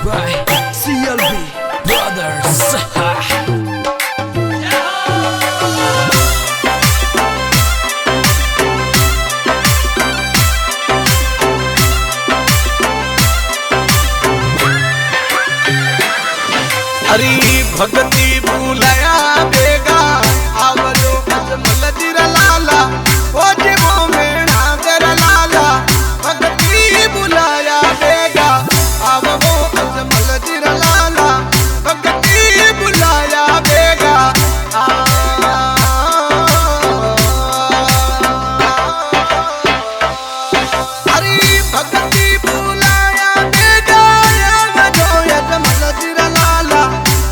by CLB Brothers. हरी भक्ति भूलया बेगा आवलो अजमल दिरा लाला ओ जीवो में नादर लाला भक्ति भूलया बेगा आवलो अजमल दिरा लाला भक्ति भूलया बेगा हरी भक्ति भूलया बेगा आवलो अजमल दिरा लाला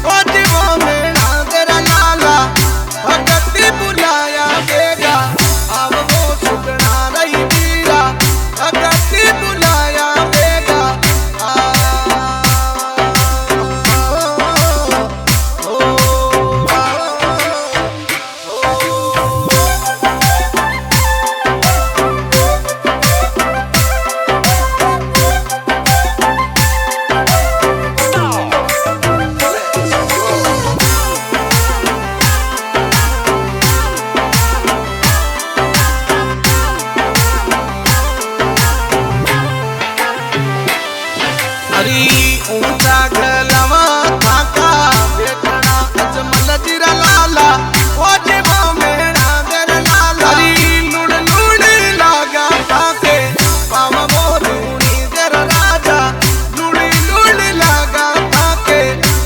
हरी ऊंचा गलवा थाका बेटना अजमल दिरा लाला ओ जीवो में नादर लाला हरी लुड़ लुड़ लागा थाके पावा मोरूनी जर राजा लुड़ लुड़ लागा थाके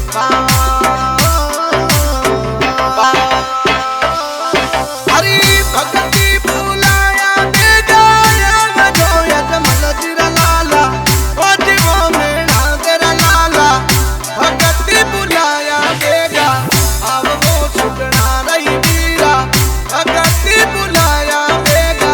हरी भक्ति भूलाया बेगाया जो अजमल दिरा लाला ओ जीवो में भक्ति बुलाया बेगा अब वो सुगना रही बीरा भक्ति बुलाया बेगा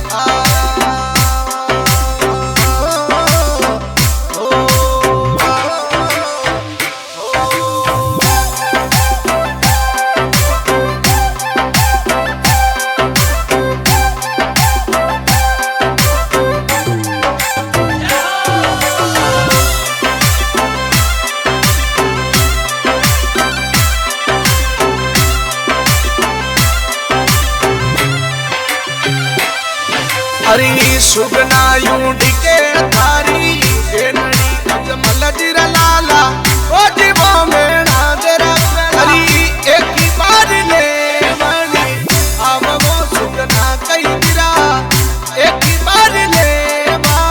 हरी सुगना यूं डिके थारी बेनड़ी अजमल दिरा लाला ओ जीवो में नादर हरी एक ही बार ले मनी अब वो सुगना कई दिरा एक ही बार ले बा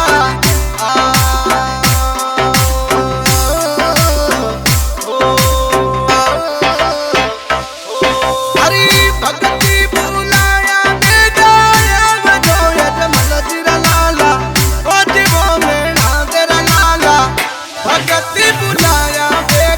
हरी भक्ति भूलाया बेगाया भक्ति बुलाया बेगा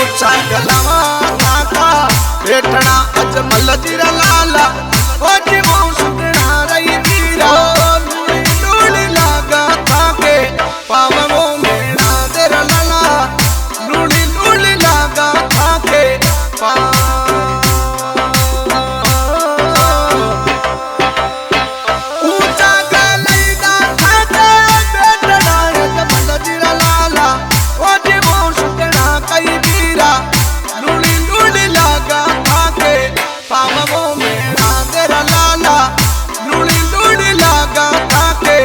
ऊंचा गलावा नाका बेटना अजमल जीरा लाला ओ जीवो सुगना रही वीरा लूली लूली लागा थाके पावो मेरा तेरा लाला लूली लूली लागा थाके ऊंचा गलैदा थाके बेटना अजमल जीरा लाला ओ जीवो सुगना कई वीरा लूली लूली लागा थाके पावो मेरा तेरा लाला लूली लूली लागा थाके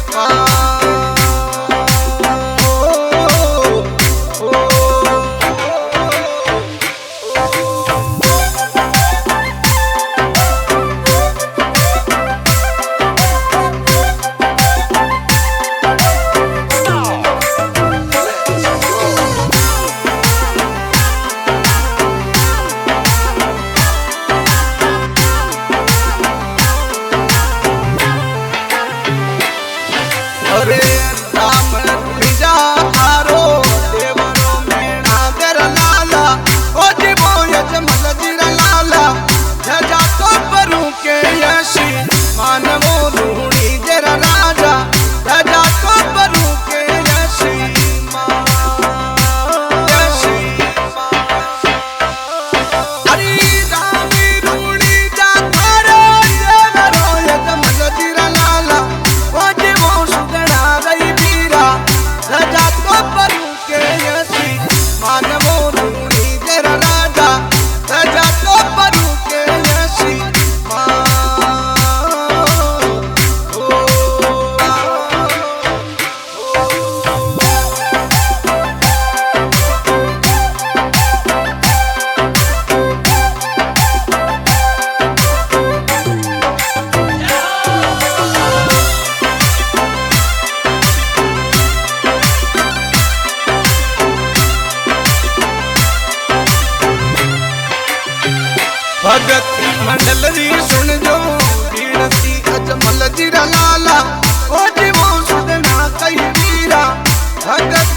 अरे राम रुजा थारो देवरो मेरा तेरा लाला ओ जीवो अजमल जीरा लाला जजा तो परू के यशी मानवो लूणी जरा राजा जजा तो परू के यशी अरे राम रूणी जा थारो देवरो अजमल जीरा लाला ओ जीवो सुगना रही वीरा रजा तो परू के यसी मानवो लूणी जरा राजा रजा तो परू के यसी भगत मंडल री सुन जो बीड़ती अजमल जीरा लाला ओ जीवो सुगना कई वीरा भगत